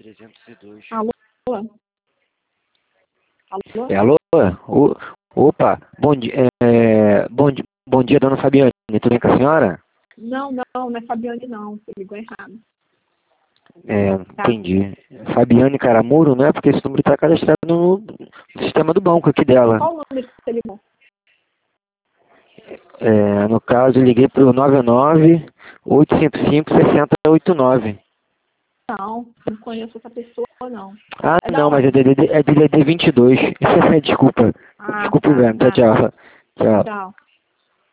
302. Alô? Alô? Alô? Opa, bom dia, bom dia, dona Fabiane, tudo bem com a senhora? Não é Fabiane não, você ligou errado. Tá. Entendi. Fabiane Caramuro, né? Porque esse número está cadastrado no sistema do banco aqui dela. Qual o número que você ligou? No caso, eu liguei para o 99-855-6089. Não conheço essa pessoa não. Ah, É da não, mas é onde? DDD 22. Desculpa. Ah, Desculpa o engano. tá. Tchau. Tchau. Tchau.